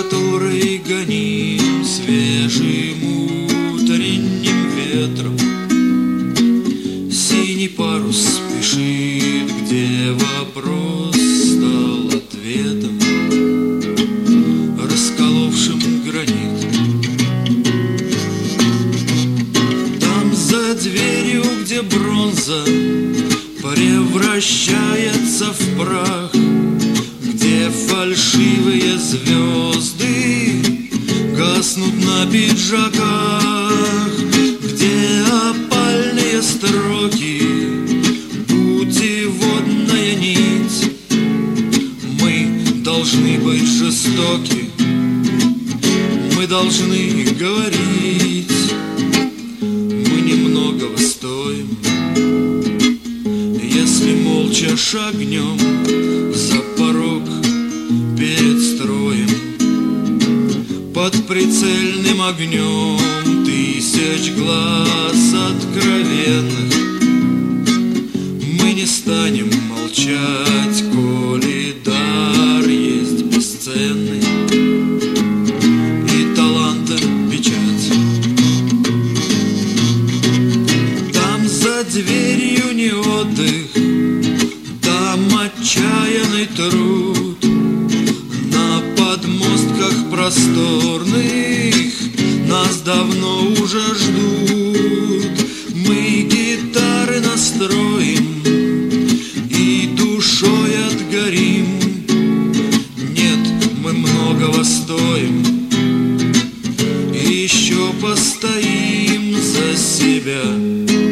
который гоним свежим утренним ветром. Синий парус спешит, где вопрос стал ответом, расколовшим гранит. Там за дверью, где бронза превращается в прах, где фальшивые звезды гаснут на пиджаках, где опальные строки, путеводная нить. Мы должны быть жестоки, мы должны говорить, мы немногого стоим, если молча шагнем за порог перед строем. Под прицельным огнем тысяч глаз откровенных мы не станем молчать, коли дар есть бесценный и талантом печать. Там за дверью не отдых, там отчаянный труд. На подмостках просторных нас давно уже ждут. Мы гитары настроим и душой отгорим. Нет, мы многого стоим, и еще постоим за себя.